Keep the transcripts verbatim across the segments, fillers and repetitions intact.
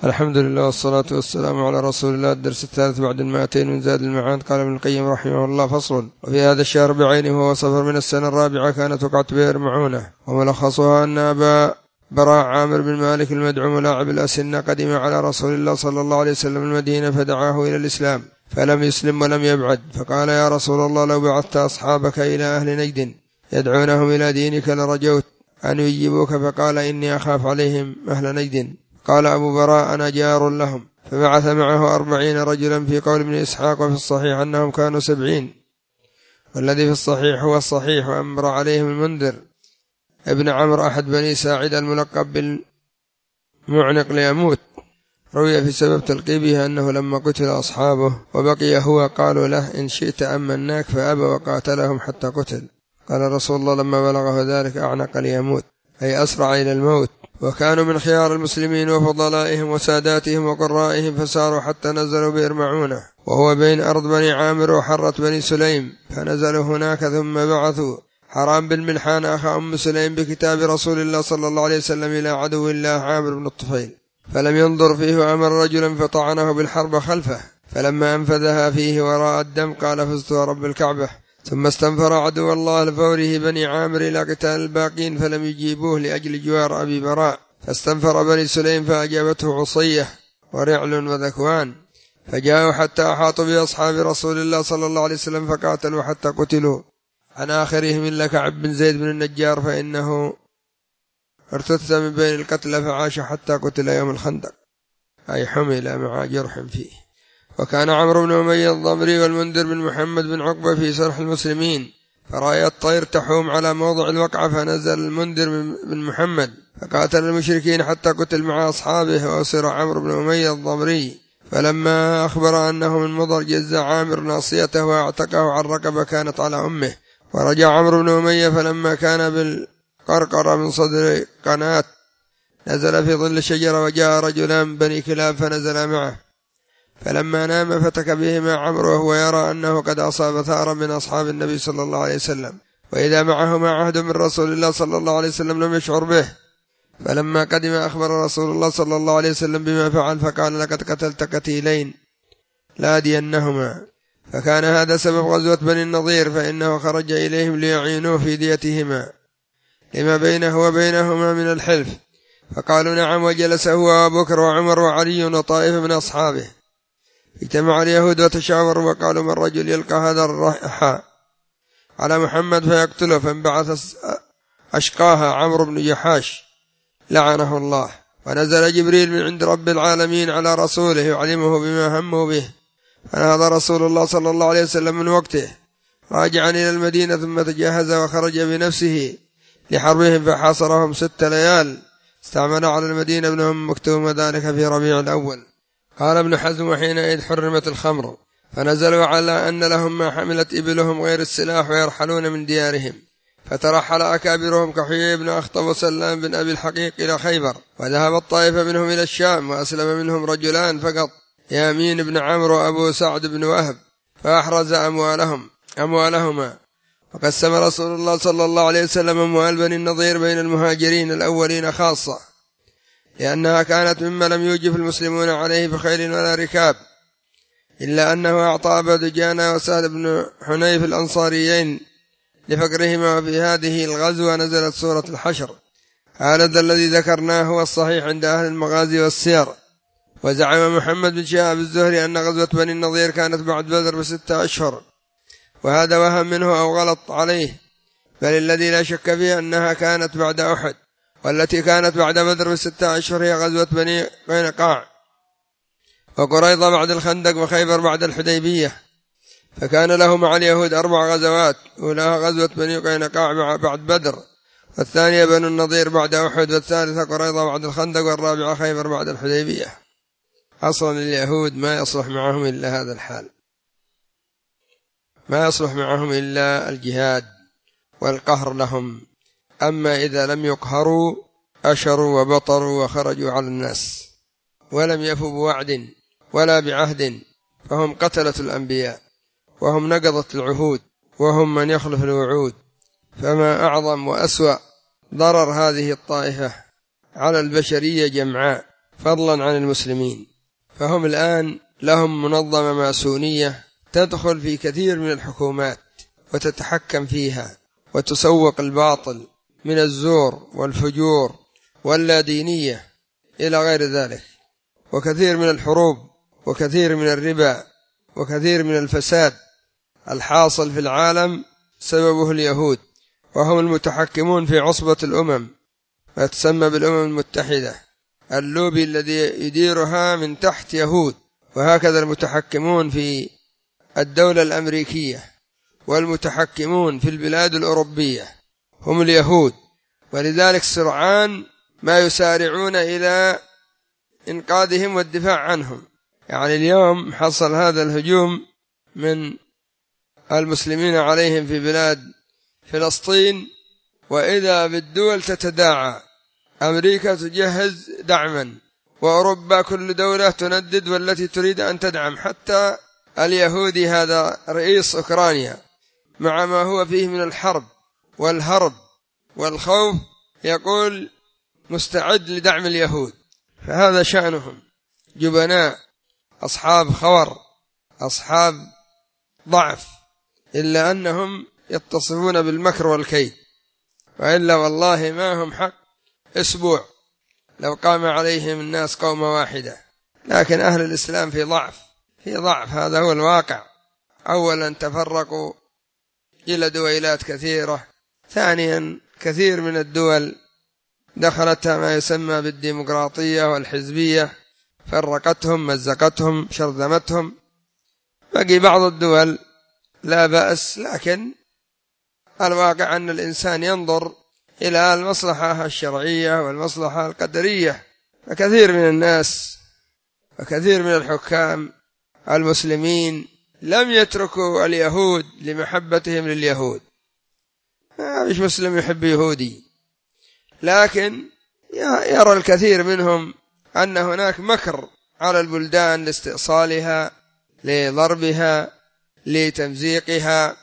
الحمد لله والصلاة والسلام على رسول الله. الدرس الثالث بعد المائتين من زاد المعاد. قال ابن القيم رحمه الله: فصل. وفي هذا الشهر بعينه وهو صفر من السنة الرابعة كانت وقعت بئر معونة، وملخصها أن أبا براء عامر بن مالك المدعو ملاعب الأسنة قدم على رسول الله صلى الله عليه وسلم المدينة فدعاه إلى الإسلام فلم يسلم ولم يبعد، فقال: يا رسول الله، لو بعثت أصحابك إلى أهل نجد يدعونهم إلى دينك لرجوت أن يجيبوك، فقال: إني أخاف عليهم أهل نجد. قال أبو براء: أنا جار لهم. فبعث معه أربعين رجلا، في قول ابن إسحاق وفي الصحيح أنهم كانوا سبعين، والذي في الصحيح هو الصحيح. وأمر عليهم المنذر ابن عمرو أحد بني ساعد الملقب بالمعنق ليموت، روي في سبب تلقيبه أنه لما قتل أصحابه وبقي هو قالوا له: إن شئت أمناك، فأبى وقاتلهم حتى قتل. قال رسول الله لما بلغه ذلك: أعنق ليموت، أي أسرع إلى الموت. وكانوا من خيار المسلمين وفضلائهم وساداتهم وقرائهم، فساروا حتى نزلوا بئر معونة وهو بين أرض بني عامر وحرة بني سليم، فنزلوا هناك. ثم بعثوا حرام بن ملحان أخا أم سليم بكتاب رسول الله صلى الله عليه وسلم إلى عدو الله عامر بن الطفيل، فلم ينظر فيه وأمر رجلا فطعنه بالحرب خلفه، فلما أنفذها فيه وراء الدم قال: فزت ورب الكعبة. ثم استنفر عدو الله لفوره بني عامر إلى قتال الباقين، فلم يجيبوه لأجل جوار أبي براء، فاستنفر بني سليم فأجابته عصية ورعل وذكوان، فجاءوا حتى أحاطوا بأصحاب رسول الله صلى الله عليه وسلم فقاتلوا حتى قتلوا، عن آخرهم إلا كعب بن زيد بن النجار، فإنه ارتث من بين القتلى فعاش حتى قتل يوم الخندق، أي حمل مع جرح فيه. وكان عمرو بن أمية الضمري والمنذر بن محمد بن عقبة في سرح المسلمين، فرأي الطير تحوم على موضع الوقعة، فنزل المنذر بن محمد فقاتل المشركين حتى قتل مع أصحابه، وأسر عمرو بن أمية الضمري. فلما أخبر أنه من مضر جز عامر ناصيته واعتقه عن رقبة كانت على أمه، ورجع عمرو بن أمية، فلما كان بالقرقرة من صدر قناة نزل في ظل شجرة، وجاء رجلان بني كلاب فنزل معه، فلما نام فتك بهما عمرو وهو يرى أنه قد أصاب ثارا من أصحاب النبي صلى الله عليه وسلم، وإذا معهما عهد من رسول الله صلى الله عليه وسلم لم يشعر به. فلما قدم أخبر رسول الله صلى الله عليه وسلم بما فعل، فقال: لقد قتلت قتيلين لأدينهما. فكان هذا سبب غزوة بني النضير، فإنه خرج إليهم ليعينوه في ديتهما لما بينه وبينهما من الحلف، فقالوا: نعم. وجلس هو وأبو بكر وعمر وعلي وطائفة من أصحابه. اجتمع اليهود وتشاوروا وقالوا: من رجل يلقى هذا الرحى على محمد فيقتله، فانبعث أشقاها عمرو بن جحاش لعنه الله، ونزل جبريل من عند رب العالمين على رسوله يعلمه بما همه به، فنهض رسول الله صلى الله عليه وسلم من وقته راجعا إلى المدينة، ثم تجهز وخرج بنفسه لحربهم، فحاصرهم ست ليال. استعمل على المدينة ابن أم مكتوم، ذلك في ربيع الأول. قال ابن حزم: وحينئذ حرمت الخمر، فنزلوا على أن لهم ما حملت إبلهم غير السلاح ويرحلون من ديارهم، فترحل أكابرهم كحيي بن أخطب وسلام بن أبي الحقيق إلى خيبر، وذهب الطائفة منهم إلى الشام، وأسلم منهم رجلان فقط، يامين بن عمرو وأبو سعد بن وهب، فأحرز أموالهم أموالهما. وقسم رسول الله صلى الله عليه وسلم أموال بني النضير بين المهاجرين الأولين خاصة، لأنها كانت مما لم يوجف المسلمون عليه بخيل ولا ركاب، إلا أنه أعطى أبا دجانة وسهل بن حنيف الأنصاريين لفقرهما. وفي هذه الغزوة نزلت سورة الحشر. هذا الذي ذكرناه هو الصحيح عند أهل المغازي والسير. وزعم محمد بن شهاب الزهري أن غزوة بني النضير كانت بعد بدر بستة أشهر، وهذا وهم منه أو غلط عليه، بل الذي لا شك فيه أنها كانت بعد أحد، والتي كانت بعد بدر بستة أشهر هي غزوة بني قينقاع، وقريضة بعد الخندق، وخيبر بعد الحديبية. فكان له مع اليهود أربع غزوات: أولاها غزوة بني قينقاع بعد بدر، والثانية بنو النضير بعد أحد، والثالثة قريضة بعد الخندق، والرابعة خيبر بعد الحديبية. أصلا اليهود ما يصلح معهم إلا هذا الحال، ما يصلح معهم إلا الجهاد والقهر لهم، أما إذا لم يقهروا أشروا وبطروا وخرجوا على الناس ولم يفوا بوعد ولا بعهد، فهم قتلة الأنبياء، وهم نقضة العهود، وهم من يخلف الوعود. فما أعظم وأسوأ ضرر هذه الطائفة على البشرية جمعاء، فضلا عن المسلمين. فهم الآن لهم منظمة ماسونية تدخل في كثير من الحكومات وتتحكم فيها وتسوق الباطل من الزور والفجور واللادينية إلى غير ذلك، وكثير من الحروب وكثير من الربا وكثير من الفساد الحاصل في العالم سببه اليهود، وهم المتحكمون في عصبة الأمم ما تسمى بالأمم المتحدة. اللوبي الذي يديرها من تحت يهود، وهكذا المتحكمون في الدولة الأمريكية والمتحكمون في البلاد الأوروبية هم اليهود، ولذلك سرعان ما يسارعون إلى إنقاذهم والدفاع عنهم. يعني اليوم حصل هذا الهجوم من المسلمين عليهم في بلاد فلسطين، وإذا بالدول تتداعى، أمريكا تجهز دعما، وأوروبا كل دولة تندد والتي تريد أن تدعم، حتى اليهودي هذا رئيس أوكرانيا مع ما هو فيه من الحرب والهرب والخوف يقول مستعد لدعم اليهود. فهذا شأنهم، جبناء، أصحاب خور، أصحاب ضعف، إلا أنهم يتصفون بالمكر والكيد، وإلا والله ما هم حق أسبوع لو قام عليهم الناس قومة واحدة. لكن أهل الإسلام في ضعف في ضعف هذا هو الواقع. أولا تفرقوا إلى دويلات كثيرة، ثانيا كثير من الدول دخلتها ما يسمى بالديمقراطية والحزبية، فرقتهم مزقتهم شرذمتهم. بقي بعض الدول لا بأس، لكن الواقع أن الإنسان ينظر إلى المصلحة الشرعية والمصلحة القدرية. فكثير من الناس وكثير من الحكام المسلمين لم يتركوا اليهود لمحبتهم لليهود، ما فيش مسلم يحب يهودي، لكن يرى الكثير منهم أن هناك مكر على البلدان لاستئصالها، لضربها، لتمزيقها،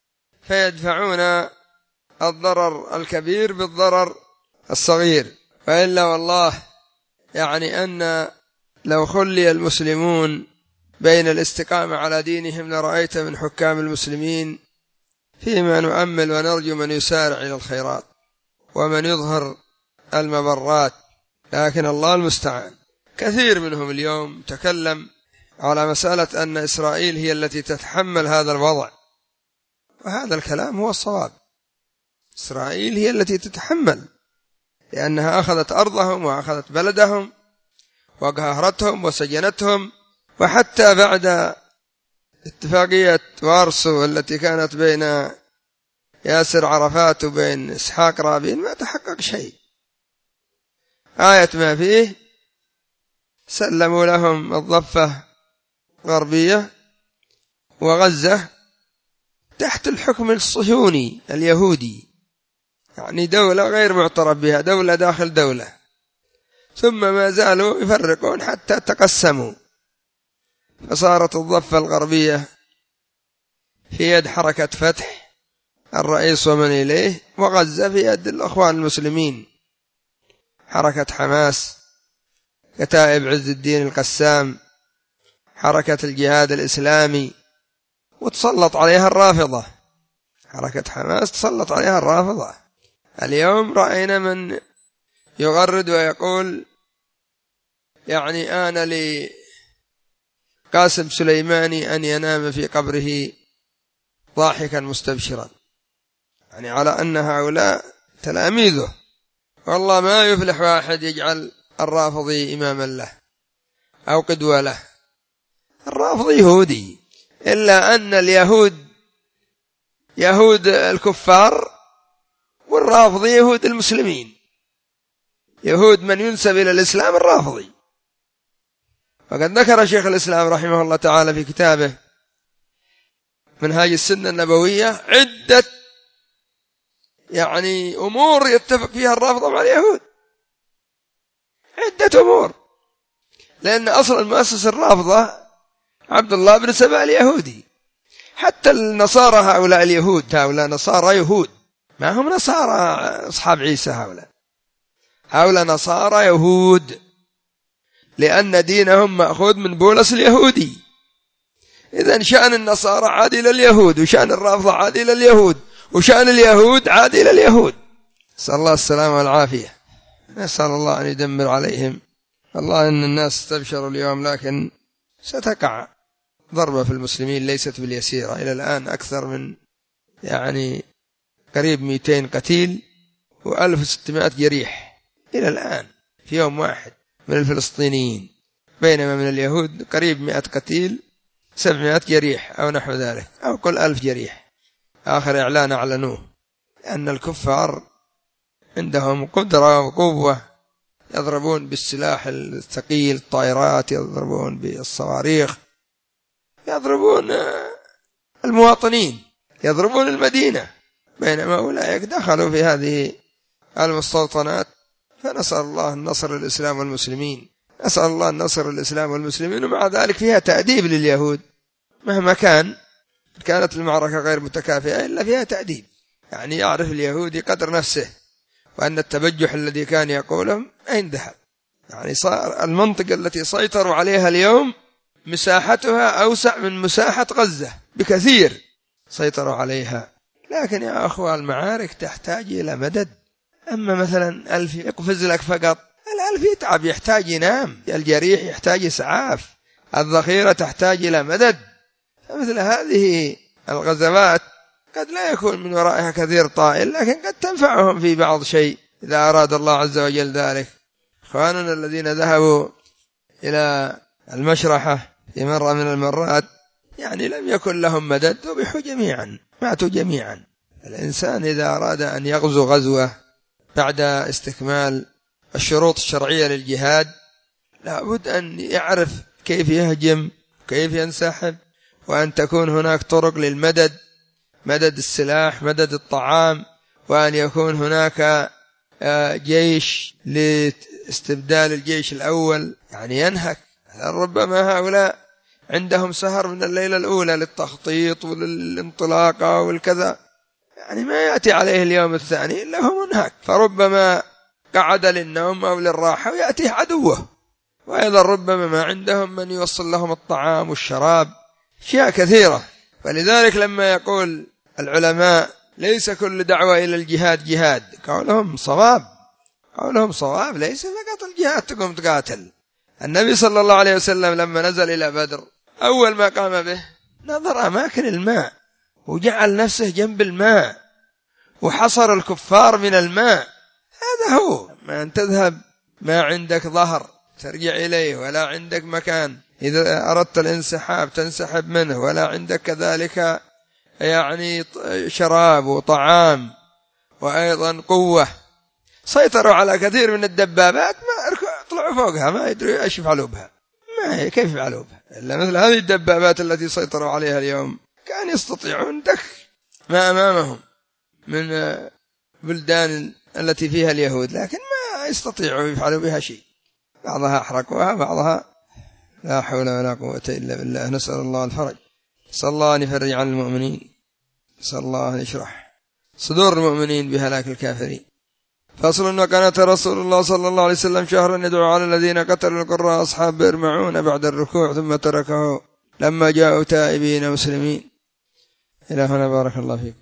فيدفعون الضرر الكبير بالضرر الصغير. فإلا والله يعني أن لو خلي المسلمون بين الاستقامة على دينهم لرأيت من حكام المسلمين فيما نؤمل ونرجو من يسارع إلى الخيرات ومن يظهر المبرات، لكن الله المستعان. كثير منهم اليوم تكلم على مسألة أن إسرائيل هي التي تتحمل هذا الوضع، وهذا الكلام هو الصواب. إسرائيل هي التي تتحمل، لأنها أخذت أرضهم وأخذت بلدهم وقهرتهم وسجنتهم. وحتى بعد اتفاقية وارسو التي كانت بين ياسر عرفات وبين إسحاق رابين ما تحقق شيء. آية ما فيه سلموا لهم الضفة غربية وغزة تحت الحكم الصهيوني اليهودي، يعني دولة غير معترف بها، دولة داخل دولة، ثم ما زالوا يفرقون حتى تقسموا، فصارت الضفة الغربية في يد حركة فتح الرئيس ومن إليه، وغزة في يد الأخوان المسلمين، حركة حماس، كتائب عز الدين القسام، حركة الجهاد الإسلامي، وتسلط عليها الرافضة. حركة حماس تسلط عليها الرافضة. اليوم رأينا من يغرد ويقول يعني آن لقاسم سليماني أن ينام في قبره ضاحكا مستبشرا، يعني على أن هؤلاء تلاميذه. والله ما يفلح واحد يجعل الرافضي إماما له أو قدوة له، الرافضي يهودي، إلا أن اليهود يهود الكفار والرافضي يهود المسلمين، يهود من ينسب إلى الإسلام الرافضي. وقد ذكر شيخ الإسلام رحمه الله تعالى في كتابه منهاج السنة النبوية عدة يعني أمور يتفق فيها الرافضة مع اليهود، عدة أمور، لأن أصل المؤسس الرافضة عبد الله بن سبأ اليهودي. حتى النصارى هؤلاء اليهود، هؤلاء نصارى يهود، ما هم نصارى أصحاب عيسى، هؤلاء هؤلاء نصارى يهود، لأن دينهم مأخوذ من بولس اليهودي. إذن شأن النصارى عاد إلى اليهود، وشأن الرافضة عاد إلى اليهود، وشأن اليهود عاد إلى اليهود. نسأل الله السلامة والعافية، نسأل الله أن يدمر عليهم. الله أن الناس استبشروا اليوم، لكن ستقع ضربة في المسلمين ليست باليسيرة. إلى الآن أكثر من يعني قريب مئتين قتيل وألف وستمائة جريح إلى الآن في يوم واحد من الفلسطينيين، بينما من اليهود قريب مئة قتيل سبعمائة جريح أو نحو ذلك، أو كل ألف جريح. آخر إعلان أعلنوه أن الكفار عندهم قدرة وقوة، يضربون بالسلاح الثقيل، الطائرات، يضربون بالصواريخ، يضربون المواطنين، يضربون المدينة، بينما أولئك دخلوا في هذه المستوطنات. فنسأل الله النصر للإسلام والمسلمين، نسأل الله النصر للإسلام والمسلمين. ومع ذلك فيها تأديب لليهود مهما كان، كانت المعركة غير متكافئة إلا فيها تأديب، يعني يعرف اليهودي قدر نفسه، وأن التبجح الذي كان يقولهم أين ذهب. يعني صار المنطقة التي سيطروا عليها اليوم مساحتها أوسع من مساحة غزة بكثير، سيطروا عليها. لكن يا أخوة المعارك تحتاج إلى مدد. أما مثلا ألف يقفز لك فقط، الألف يتعب، يحتاج ينام، الجريح يحتاج إسعاف، الذخيرة تحتاج إلى مدد. فمثل هذه الغزوات قد لا يكون من ورائها كثير طائل، لكن قد تنفعهم في بعض شيء إذا أراد الله عز وجل ذلك. إخواننا الذين ذهبوا إلى المشرحة في مرة من المرات يعني لم يكن لهم مدد، ذبحوا جميعا، ماتوا جميعا. الإنسان إذا أراد أن يغزو غزوة بعد استكمال الشروط الشرعية للجهاد لابد أن يعرف كيف يهجم، كيف ينسحب، وأن تكون هناك طرق للمدد، مدد السلاح، مدد الطعام، وأن يكون هناك جيش لاستبدال الجيش الأول، يعني ينهك. ربما هؤلاء عندهم سهر من الليلة الأولى للتخطيط وللانطلاقة والكذا، يعني ما يأتي عليه اليوم الثاني إلا هو منهك، فربما قعد للنوم أو للراحة ويأتيه عدوه. وأيضا ربما ما عندهم من يوصل لهم الطعام والشراب، أشياء كثيرة. فلذلك لما يقول العلماء ليس كل دعوة إلى الجهاد جهاد، قولهم صواب، قولهم صواب، ليس فقط الجهاد تقوم تقاتل. النبي صلى الله عليه وسلم لما نزل إلى بدر أول ما قام به نظر أماكن الماء وجعل نفسه جنب الماء وحصر الكفار من الماء. هذا هو. ما أن تذهب ما عندك ظهر ترجع إليه، ولا عندك مكان إذا أردت الانسحاب تنسحب منه، ولا عندك كذلك يعني شراب وطعام وأيضا قوة. سيطروا على كثير من الدبابات، ما طلعوا فوقها ما يدروا ايش يفعلوا بها، ما هي كيف يفعلوا بها إلا مثل هذه الدبابات التي سيطروا عليها اليوم. كان يستطيعون دك ما أمامهم من بلدان التي فيها اليهود، لكن ما يستطيعوا يفعلوا بها شيء. بعضها أحرقوها، بعضها لا حول ولا قوة إلا بالله. نسأل الله الفرج، نسأل الله أن يفرج عن المؤمنين، نسأل الله أن يشرح صدور المؤمنين بهلاك الكافرين. فصل: وقنت رسول الله صلى الله عليه وسلم شهرا يدعو على الذين قتلوا القراء أصحاب بئر معونة بعد الركوع، ثم تركه لما جاءوا تائبين مسلمين. إلى هنا، بارك الله فيكم.